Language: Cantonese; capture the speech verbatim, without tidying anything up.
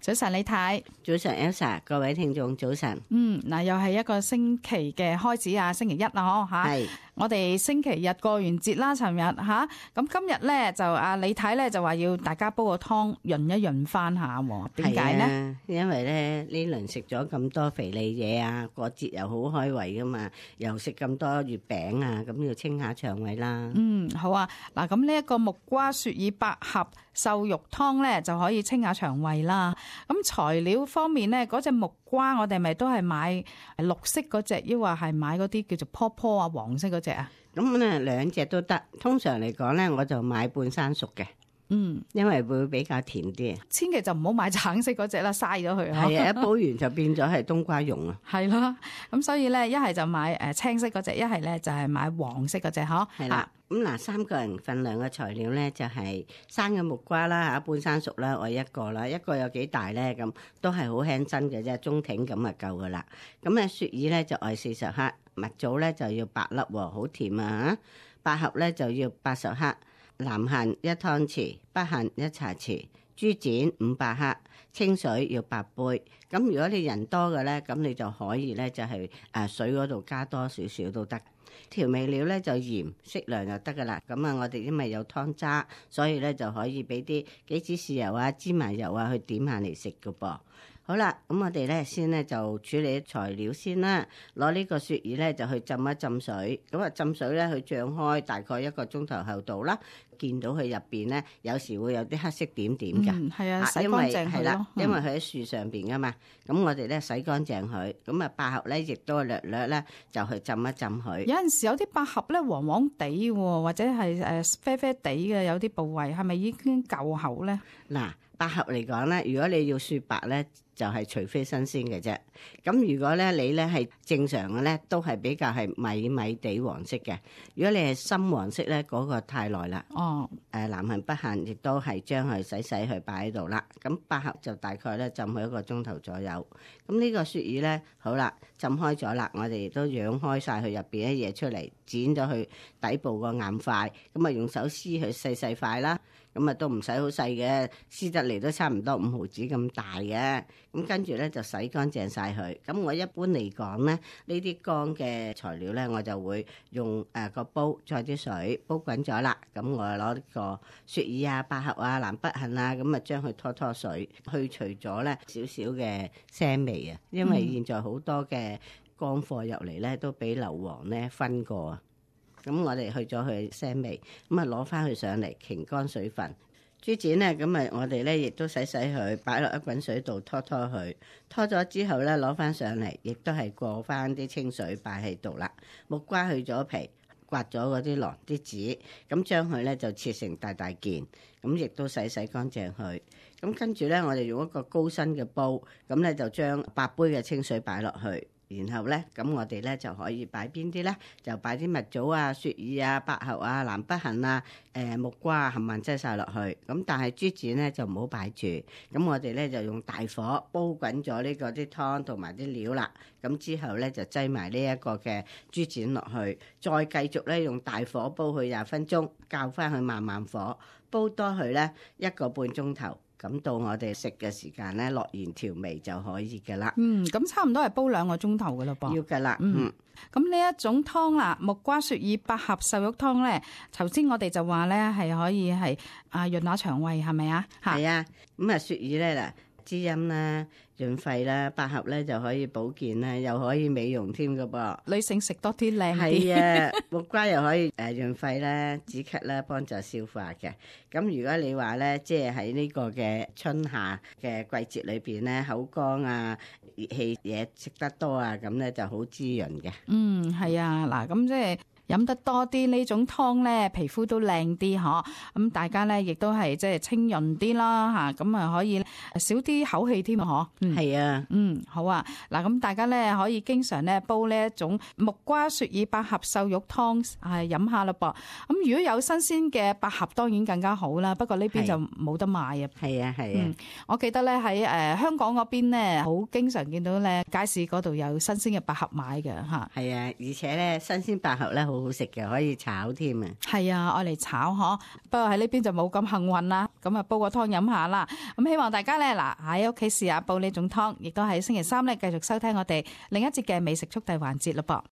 早晨李太。 早晨 Elsa， 各位聽眾早晨。 嗯，嗱，又係一個星期嘅開始啊，星期一啦，嗬吓。係。我哋星期日過完節啦，尋日吓，咁今日咧就阿李太咧就話要大家煲個湯潤一潤翻下，點解咧？ 因為咧呢輪食咗咁多肥膩嘢啊，過節又好開胃噶嘛，又食咁多月餅啊，咁要清下腸胃啦。 嗯，好啊。嗱，咁呢一個木瓜雪耳百合瘦肉湯咧就可以清下腸胃啦。咁材料方面咧，嗰隻木瓜我哋咪都係買綠色嗰隻，抑或係買嗰啲叫做坡坡啊黃色嗰隻啊？ 咁咧兩隻都得，通常嚟講咧我就買半生熟嘅。嗯，因為會比較甜啲。 千祈就唔好買橙色嗰隻啦，嘥咗佢。 係啊，一煲完就變咗係冬瓜蓉啊。 係啦，咁所以咧一係就買誒青色嗰隻，一係咧就係買黃色嗰隻嗬。 係啦，咁嗱三個人份量嘅材料咧就係生嘅木瓜啦吓，半生熟啦，我一個啦，一個有幾大咧？咁都係好輕身嘅啫，中挺咁啊夠噶啦。咁咧雪耳咧就愛四十克，蜜棗咧就要八粒，好甜啊！百合咧就要八十克。南杏一湯匙，北杏一茶匙，豬展五百克，清水要八杯。咁如果你人多嘅咧，咁你就可以咧就係誒水嗰度加多少少都得。調味料咧就鹽適量就得噶啦。咁啊，我哋因為有湯渣，所以咧就可以俾啲杞子豉油啊、芝麻油啊去點下嚟食噶噃。好啦，咁我哋咧先咧就處理材料先啦。攞呢個雪耳咧就去浸一浸水，咁啊浸水咧去漲開大概一個鐘頭後度啦。見到佢入邊咧有時會有啲黑色點點㗎。嗯，係啊，洗乾淨佢咯。因為佢喺樹上邊噶嘛，咁我哋咧洗乾淨佢。咁啊百合咧亦都略略咧就去浸一浸佢。有陣時有啲百合咧黃黃地或者係誒啡啡地嘅，有啲部位係咪已經夠厚咧？ 嗱，百合嚟講咧，如果你要雪白咧，就係除非新鮮嘅啫。咁如果咧你咧係正常嘅咧，都係比較係米米地黃色嘅。如果你係深黃色咧，嗰個太耐啦。哦。誒南杏北杏亦都係將佢洗洗去擺喺度啦。咁百合就大概咧浸佢一個鐘頭左右。咁呢個雪耳咧，好啦，浸開咗啦，我哋亦都養開晒佢入邊啲嘢出嚟，剪咗佢底部個硬塊，咁啊用手撕佢細細塊啦。咁啊都唔使好細嘅，撕得嚟都差唔多五毫子咁大嘅。咁跟住咧就洗乾淨晒佢。咁我一般嚟講咧，呢啲乾嘅材料咧，我就會用誒個煲再啲水煲滾咗啦。咁我攞個雪耳啊、百合啊、南北杏啊，咁啊將佢拖拖水，去除咗咧少少嘅腥味啊。因為現在好多嘅乾貨入嚟咧，都俾硫磺咧分過啊。咁我哋去咗佢腥味，咁啊攞翻佢上嚟擎乾水分。豬展咧，咁啊我哋咧亦都洗洗佢，擺落一滾水度拖拖佢，拖咗之後咧攞翻上嚟，亦都係過翻啲清水擺喺度啦。木瓜去咗皮，刮咗嗰啲囊啲籽，咁將佢咧就切成大大件，咁亦都洗洗乾淨佢。咁跟住咧，我哋用一個高身嘅煲，咁咧就將八杯嘅清水擺落去。然後咧，咁我哋咧就可以擺邊啲咧？就擺啲蜜棗啊、雪耳啊、百合啊、南北杏啊、誒木瓜啊，冚唪唥擠晒落去。咁但係豬展咧就唔好擺住。咁我哋咧就用大火煲滾咗呢個啲湯同埋啲料啦。咁之後咧就擠埋呢一個嘅豬展落去，再繼續咧用大火煲佢廿分鐘，校翻去慢慢火煲多佢咧一個半鐘頭。咁到我哋食嘅時間咧，落完調味就可以嘅啦。 嗯，咁差唔多係煲兩個鐘頭嘅咯噃。 要嘅啦。嗯， 咁呢一種湯啦，木瓜雪耳百合瘦肉湯咧，頭先我哋就話咧係可以係啊潤下腸胃，係咪啊？ 係啊，咁啊雪耳咧嗱，滋陰啦、潤肺啦，百合咧就可以保健啦，又可以美容添嘅噃。 女性食多啲靚啲。 係啊，木瓜又可以誒潤肺啦、止咳啦、幫助消化嘅。咁如果你話咧，即係喺呢個嘅春夏嘅季節裏邊咧，口乾啊、熱氣嘢食得多啊，咁咧就好滋潤嘅。 嗯，係啊，嗱，咁即係。飲得多啲呢種湯咧，皮膚都靚啲嗬。咁大家咧亦都係即係清潤啲啦嚇，咁啊可以少啲口氣添啊嗬。 係啊， 嗯好啊。嗱咁大家咧可以經常咧煲呢一種木瓜雪耳百合瘦肉湯係飲下咯噃。咁如果有新鮮嘅百合當然更加好啦，不過呢邊就冇得買啊。 係啊係啊、嗯， 我記得咧喺誒香港嗰邊咧，好經常見到咧街市嗰度有新鮮嘅百合買嘅嚇。 係啊，而且咧新鮮百合咧好好食嘅，可以炒添啊。 係啊，愛嚟炒嗬。不過喺呢邊就冇咁幸運啦。 咁啊煲個湯飲下啦。咁希望大家咧嗱喺屋企試下煲呢種湯，亦都喺星期三咧繼續收聽我哋另一節嘅美食速遞環節咯噃。